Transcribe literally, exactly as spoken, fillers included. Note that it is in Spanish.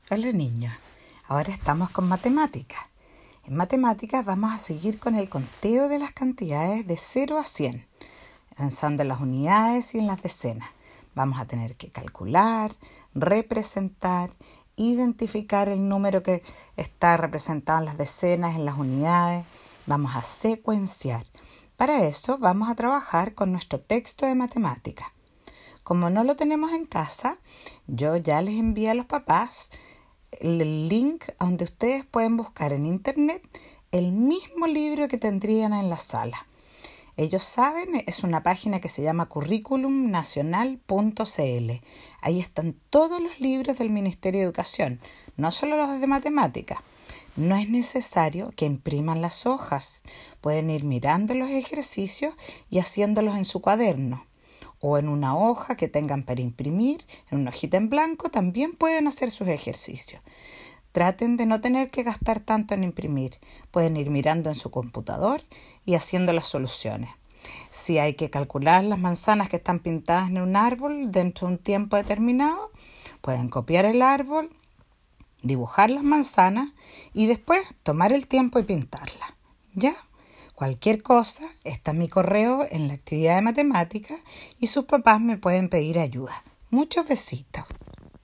Hola niños, ahora estamos con matemáticas. En matemáticas vamos a seguir con el conteo de las cantidades de cero a cien, pensando en las unidades y en las decenas. Vamos a tener que calcular, representar, identificar el número que está representado en las decenas, en las unidades. Vamos a secuenciar. Para eso vamos a trabajar con nuestro texto de matemáticas. Como no lo tenemos en casa, yo ya les envié a los papás el link a donde ustedes pueden buscar en internet el mismo libro que tendrían en la sala. Ellos saben, es una página que se llama curriculum nacional punto c l. Ahí están todos los libros del Ministerio de Educación, no solo los de matemáticas. No es necesario que impriman las hojas. Pueden ir mirando los ejercicios y haciéndolos en su cuaderno. O en una hoja que tengan para imprimir, en una hojita en blanco, también pueden hacer sus ejercicios. Traten de no tener que gastar tanto en imprimir. Pueden ir mirando en su computador y haciendo las soluciones. Si hay que calcular las manzanas que están pintadas en un árbol dentro de un tiempo determinado, pueden copiar el árbol, dibujar las manzanas y después tomar el tiempo y pintarlas. ¿Ya? Cualquier cosa, está mi correo en la actividad de matemáticas y sus papás me pueden pedir ayuda. Muchos besitos.